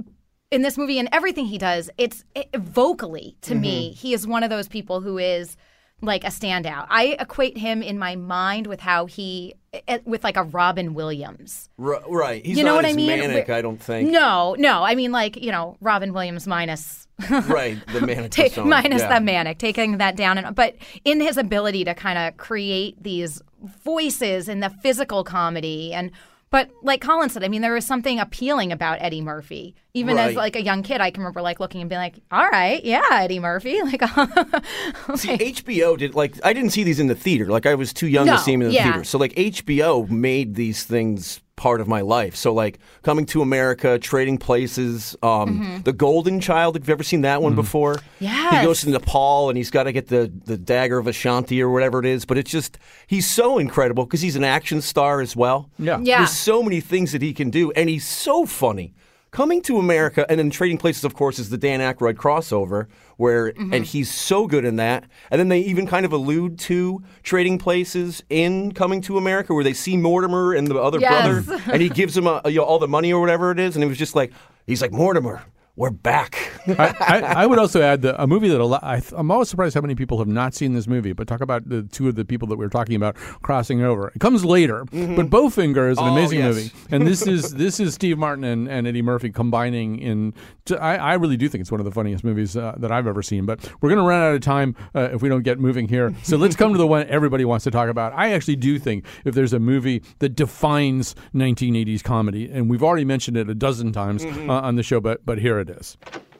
in this movie, and everything he does. It's it, vocally to mm-hmm. me, he is one of those people who is like a standout. I equate him in my mind with how he with like a Robin Williams. R- right. He's you know not what as I mean? manic, I don't think. No, no. I mean, like, you know, Robin Williams minus right, the manic Ta- persona. minus yeah. the manic, taking that down, and but in his ability to kind of create these voices and the physical comedy, and but like Colin said, I mean, there was something appealing about Eddie Murphy. Even right. as like a young kid, I can remember like looking and being like, "All right, yeah, Eddie Murphy." Like, see, H B O did like I didn't see these in the theater. Like I was too young no, to see them in the yeah. theater. So like H B O made these things part of my life. So like Coming to America, Trading Places, um, Mm-hmm. The Golden Child. Have you ever seen that one before? Yes. He goes to Nepal and he's got to get the, the dagger of Ashanti or whatever it is. But it's just, he's so incredible because he's an action star as well. Yeah. Yeah. There's so many things that he can do. And he's so funny. Coming to America, and then Trading Places, of course, is the Dan Aykroyd crossover, where Mm-hmm. and he's so good in that. And then they even kind of allude to Trading Places in Coming to America, where they see Mortimer and the other Yes. brother, and he gives him a, you know, all the money or whatever it is, and it was just like, he's like, Mortimer, we're back. I, I, I would also add the, a movie that a lot, I, I'm always surprised how many people have not seen this movie, but talk about the two of the people that we were talking about crossing over. It comes later, Mm-hmm. but Bowfinger is an Oh, amazing yes. movie. And this is this is Steve Martin and, and Eddie Murphy combining in, to, I, I really do think it's one of the funniest movies uh, that I've ever seen. But we're going to run out of time uh, if we don't get moving here. So let's come to the one everybody wants to talk about. I actually do think if there's a movie that defines nineteen eighties comedy, and we've already mentioned it a dozen times Mhm. uh, on the show, but but here it is.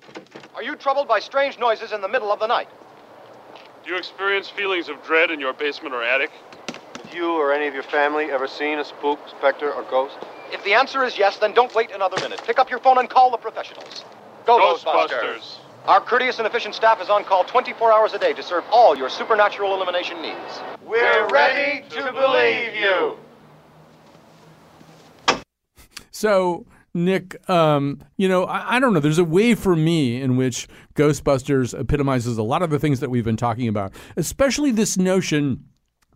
Are you troubled by strange noises in the middle of the night? Do you experience feelings of dread in your basement or attic? Have you or any of your family ever seen a spook, specter, or ghost? If the answer is yes, then don't wait another minute. Pick up your phone and call the professionals. Go Ghostbusters! Ghostbusters. Our courteous and efficient staff is on call twenty-four hours a day to serve all your supernatural elimination needs. We're ready to believe you. So, Nick, um, you know, I, I don't know. There's a way for me in which Ghostbusters epitomizes a lot of the things that we've been talking about, especially this notion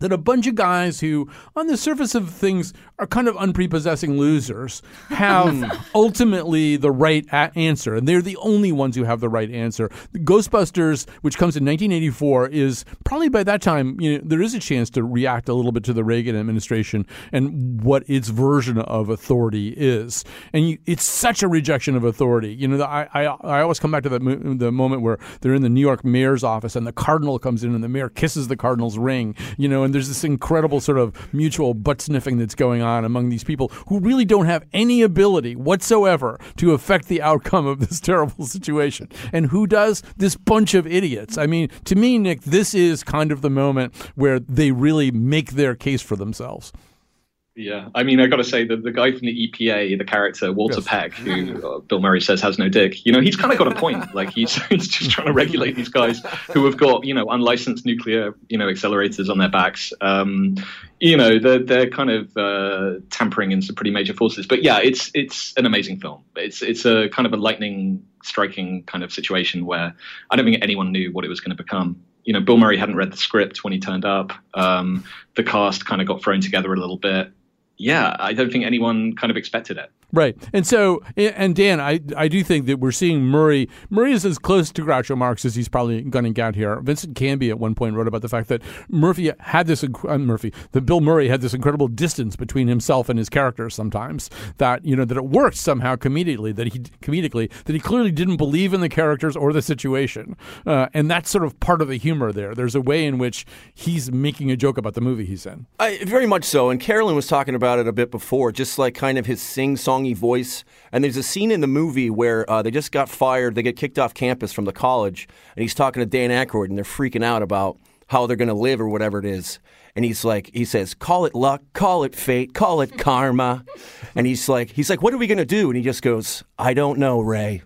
that a bunch of guys who, on the surface of things, are kind of unprepossessing losers, have ultimately the right a- answer. And they're the only ones who have the right answer. Ghostbusters, which comes in nineteen eighty-four, is probably by that time, you know, there is a chance to react a little bit to the Reagan administration and what its version of authority is. And you, it's such a rejection of authority. You know, I, I, I always come back to that mo- the moment where they're in the New York mayor's office and the cardinal comes in and the mayor kisses the cardinal's ring, you know, and there's this incredible sort of mutual butt sniffing that's going on among these people who really don't have any ability whatsoever to affect the outcome of this terrible situation. And who does? This bunch of idiots. I mean, to me, Nick, this is kind of the moment where they really make their case for themselves. Yeah, I mean, I got to say that the guy from the E P A, the character Walter Yes. Peck, who uh, Bill Murray says has no dick, you know, he's kind of got a point. Like he's he's just trying to regulate these guys who have got, you know, unlicensed nuclear, you know, accelerators on their backs. Um, you know, they're they're kind of uh, tampering in some pretty major forces. But yeah, it's it's an amazing film. It's it's a kind of a lightning striking kind of situation where I don't think anyone knew what it was going to become. You know, Bill Murray hadn't read the script when he turned up. Um, the cast kind of got thrown together a little bit. Yeah, I don't think anyone kind of expected it. Right. And so, and Dan, I I do think that we're seeing Murray. Murray is as close to Groucho Marx as he's probably going to get here. Vincent Canby at one point wrote about the fact that Murphy had this, uh, Murphy, that Bill Murray had this incredible distance between himself and his characters sometimes, that, you know, that it worked somehow comedically, that he, comedically, that he clearly didn't believe in the characters or the situation. Uh, and that's sort of part of the humor there. There's a way in which he's making a joke about the movie he's in. I, very much so. And Carolyn was talking about it a bit before, just like kind of his sing-songy voice. And there's a scene in the movie where uh, they just got fired. They get kicked off campus from the college. And he's talking to Dan Aykroyd, and they're freaking out about how they're going to live or whatever it is. And he's like, he says, call it luck, call it fate, call it karma. And he's like, he's like, what are we going to do? And he just goes, I don't know, Ray.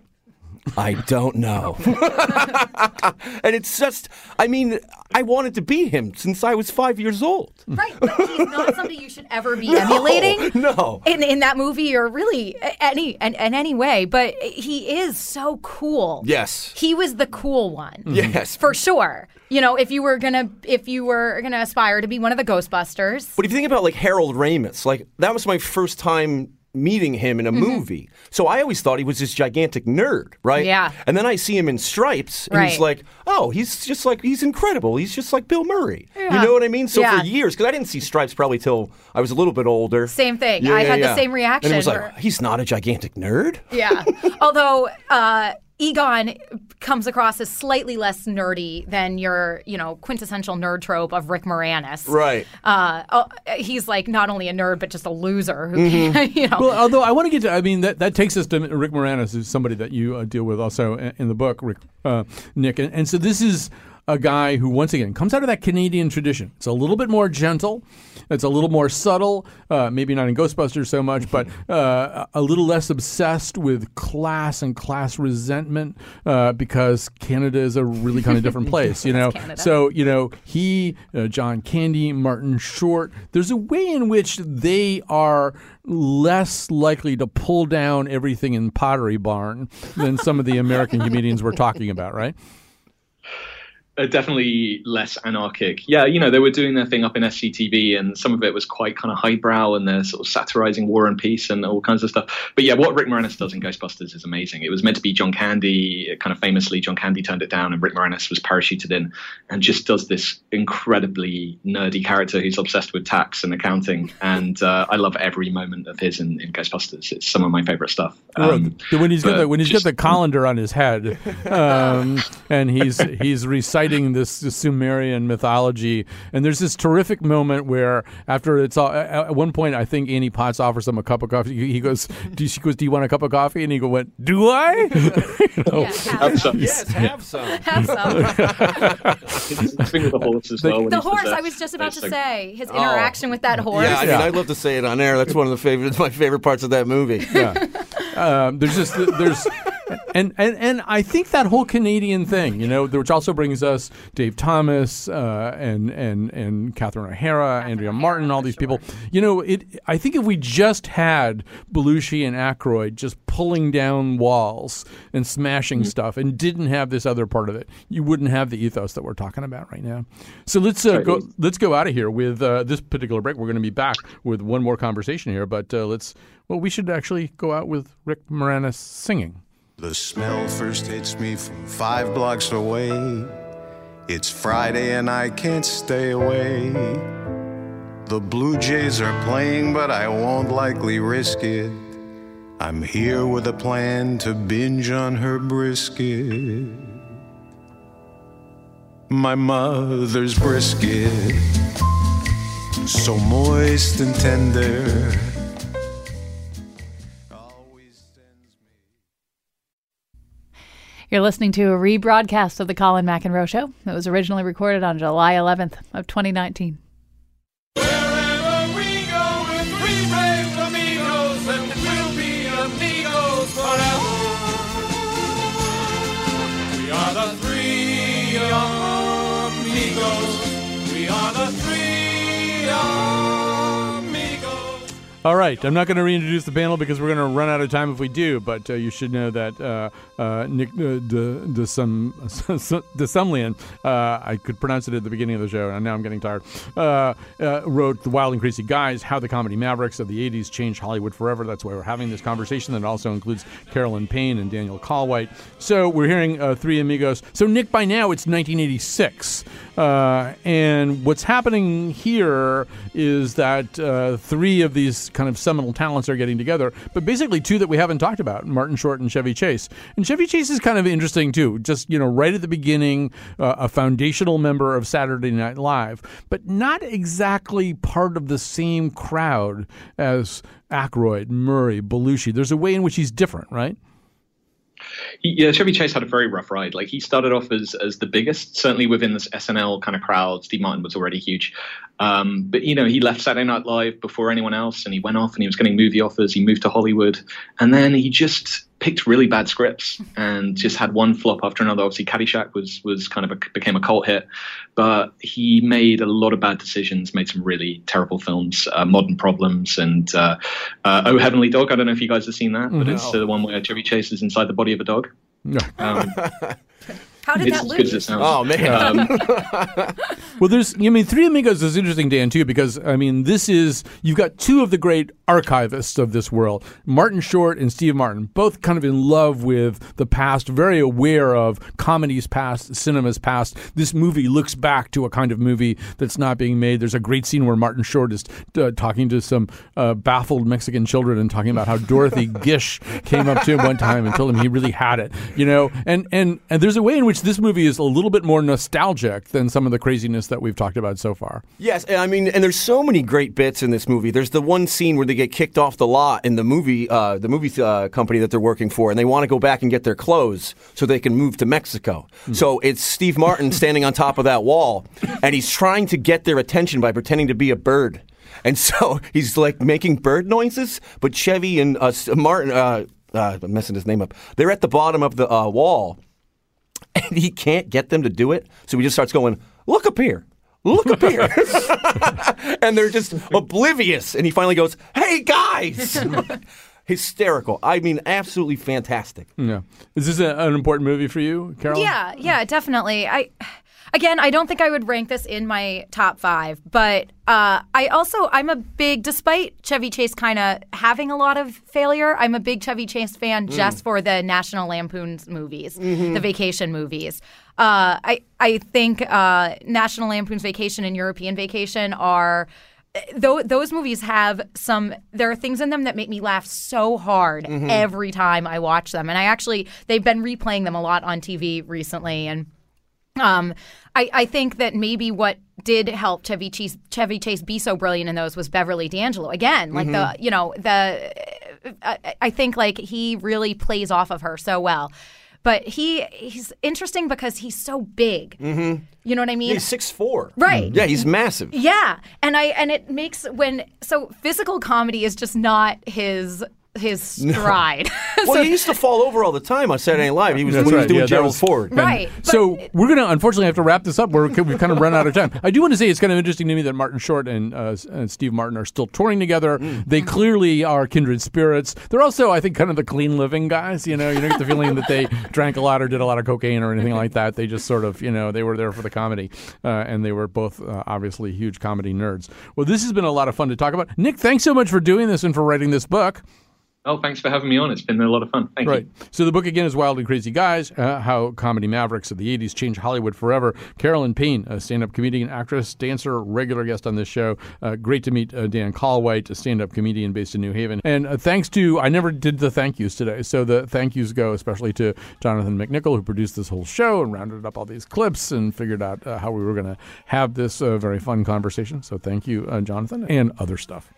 I don't know. And it's just, I mean, I wanted to be him since I was five years old. Right, but he's not somebody you should ever be emulating. No. In in that movie or really any in, in any way. But he is so cool. Yes. He was the cool one. Yes. For sure. You know, if you were gonna if you were gonna aspire to be one of the Ghostbusters. But if you think about like Harold Ramis, like that was my first time meeting him in a Mhm. movie. So I always thought he was this gigantic nerd, right? Yeah. And then I see him in Stripes, and he's Right. like, oh, he's just like, he's incredible. He's just like Bill Murray. Yeah. You know what I mean? So Yeah. for years, because I didn't see Stripes probably till I was a little bit older. Same thing. Yeah, I yeah, had yeah. the same reaction. And it was like, where- he's not a gigantic nerd? Yeah. Although uh, Egon comes across as slightly less nerdy than your, you know, quintessential nerd trope of Rick Moranis. Right. Uh, oh, he's like not only a nerd but just a loser who, Mhm. can't, you know. Well, although I want to get to, I mean, that, that takes us to Rick Moranis, who's somebody that you uh, deal with also in, in the book, Rick, uh, Nick. And, and so this is a guy who, once again, comes out of that Canadian tradition. It's a little bit more gentle. It's a little more subtle, uh, maybe not in Ghostbusters so much, but uh, a little less obsessed with class and class resentment uh, because Canada is a really kind of different place, you know. Canada. So, you know, he, uh, John Candy, Martin Short, there's a way in which they are less likely to pull down everything in Pottery Barn than some of the American comedians we're talking about, right? Uh, definitely less anarchic. Yeah, you know, they were doing their thing up in S C T V, and some of it was quite kind of highbrow, and they're sort of satirizing War and Peace and all kinds of stuff. But yeah, what Rick Moranis does in Ghostbusters is amazing. It was meant to be John Candy, kind of famously, John Candy turned it down, and Rick Moranis was parachuted in and just does this incredibly nerdy character who's obsessed with tax and accounting. And uh, I love every moment of his in, in Ghostbusters. It's some of my favorite stuff. Um, when he's got the, when he's just- got the colander on his head, um, and he's he's reciting this, this Sumerian mythology, and there's this terrific moment where after it's all, at one point I think Annie Potts offers him a cup of coffee. He he goes, do, she goes, do you want a cup of coffee? And he go, went, do I? You know, have some. Yes, have some. Have some. It's thing with the horse as well. when The he's horse, possessed. I was just about to It's like- say, his Oh. interaction with that horse. Yeah, I mean, I'd love to say it on air. That's one of the favorite, my favorite parts of that movie. Yeah. Um, there's just there's And, and and I think that whole Canadian thing, you know, which also brings us Dave Thomas uh, and and and Catherine O'Hara, Catherine Andrea O'Hara, Martin, all these sure. people. You know, it. I think if we just had Belushi and Aykroyd just pulling down walls and smashing mm-hmm. stuff, and didn't have this other part of it, you wouldn't have the ethos that we're talking about right now. So let's uh, go. Let's go out of here with uh, this particular break. We're going to be back with one more conversation here, but uh, let's. Well, we should actually go out with Rick Moranis singing. The smell first hits me from five blocks away. It's Friday and I can't stay away. The Blue Jays are playing, but I won't likely risk it. I'm here with a plan to binge on her brisket. My mother's brisket, so moist and tender. You're listening to a rebroadcast of the Colin McEnroe Show. It was originally recorded on July eleventh of twenty nineteen. Wherever we go with three brave amigos, and we'll be amigos forever. We are the three amigos. We are the three amigos. All right, I'm not going to reintroduce the panel because we're going to run out of time if we do, but uh, you should know that uh, uh, Nick uh, de, de, Sum, de Sumlian, uh, I could pronounce it at the beginning of the show, and now I'm getting tired, uh, uh, wrote The Wild and Crazy Guys, How the Comedy Mavericks of the eighties Changed Hollywood Forever. That's why we're having this conversation. That also includes Carolyn Payne and Daniel Caldwell. So we're hearing uh, Three Amigos. So, Nick, by now it's nineteen eighty-six. Uh, and what's happening here is that uh, three of these kind of seminal talents are getting together, but basically two that we haven't talked about, Martin Short and Chevy Chase. And Chevy Chase is kind of interesting, too. Just, you know, right at the beginning, uh, a foundational member of Saturday Night Live, but not exactly part of the same crowd as Aykroyd, Murray, Belushi. There's a way in which he's different, right? Yeah, Chevy Chase had a very rough ride. Like, he started off as as the biggest, certainly within this S N L kind of crowd. Steve Martin was already huge. Um, but, you know, he left Saturday Night Live before anyone else, and he went off and he was getting movie offers. He moved to Hollywood, and then he just picked really bad scripts and just had one flop after another. Obviously, Caddyshack was was kind of a, became a cult hit, but he made a lot of bad decisions, made some really terrible films, uh, Modern Problems and uh, uh, Oh Heavenly Dog. I don't know if you guys have seen that, but no. It's uh, the one where Chevy Chase is inside the body of a dog. No. Um, How did it's that as lose? good as it sounds. Oh, man. Um, well, there's, I mean, Three Amigos is interesting, Dan, too, because, I mean, this is, you've got two of the great archivists of this world, Martin Short and Steve Martin, both kind of in love with the past, very aware of comedy's past, cinema's past. This movie looks back to a kind of movie that's not being made. There's a great scene where Martin Short is uh, talking to some uh, baffled Mexican children and talking about how Dorothy Gish came up to him one time and told him he really had it, you know, and, and, and there's a way in which this movie is a little bit more nostalgic than some of the craziness that we've talked about so far. Yes, I mean, and there's so many great bits in this movie. There's the one scene where they get kicked off the lot in the movie, uh, the movie uh, company that they're working for, and they want to go back and get their clothes so they can move to Mexico. Mm. So it's Steve Martin standing on top of that wall, and he's trying to get their attention by pretending to be a bird. And so he's like making bird noises, but Chevy and uh, Martin, uh, uh, I'm messing his name up, they're at the bottom of the uh, wall. And he can't get them to do it, so he just starts going, look up here, look up here. And they're just oblivious. And he finally goes, hey, guys. Hysterical. I mean, absolutely fantastic. Yeah. Is this a, an important movie for you, Carol? Yeah, yeah, definitely. I... Again, I don't think I would rank this in my top five, but uh, I also, I'm a big, despite Chevy Chase kind of having a lot of failure, I'm a big Chevy Chase fan mm. just for the National Lampoon's movies, mm-hmm. the vacation movies. Uh, I, I think uh, National Lampoon's Vacation and European Vacation are... Th- those movies have some, there are things in them that make me laugh so hard mm-hmm. every time I watch them. And I actually, they've been replaying them a lot on T V recently, and Um, I, I think that maybe what did help Chevy Chase, Chevy Chase be so brilliant in those was Beverly D'Angelo. Again, like mm-hmm. the, you know, the, I, I think like he really plays off of her so well. But he he's interesting because he's so big. Mm-hmm. You know what I mean? Yeah, he's six foot four. Right. Yeah, he's massive. Yeah. And I and it makes when, so physical comedy is just not his his stride. Well, So- he used to fall over all the time on Saturday Night Live. He was, That's when he was right. doing Yeah, that Gerald was- Ford. And Right, So we're going to unfortunately have to wrap this up. We're, we've kind of run out of time. I do want to say it's kind of interesting to me that Martin Short and, uh, and Steve Martin are still touring together. Mm. They clearly are kindred spirits. They're also, I think, kind of the clean living guys. You know, you don't get the feeling that they drank a lot or did a lot of cocaine or anything like that. They just sort of, you know, they were there for the comedy, uh, and they were both uh, obviously huge comedy nerds. Well, this has been a lot of fun to talk about. Nick, thanks so much for doing this and for writing this book. Oh, thanks for having me on. It's been a lot of fun. Thank Right. you. So the book again is Wild and Crazy Guys, uh, How Comedy Mavericks of the eighties Changed Hollywood Forever. Carolyn Payne, a stand-up comedian, actress, dancer, regular guest on this show. Uh, great to meet uh, Dan Callwhite, a stand-up comedian based in New Haven. And uh, thanks to, I never did the thank yous today, so the thank yous go especially to Jonathan McNichol, who produced this whole show and rounded up all these clips and figured out uh, how we were going to have this uh, very fun conversation. So thank you, uh, Jonathan, and other stuff.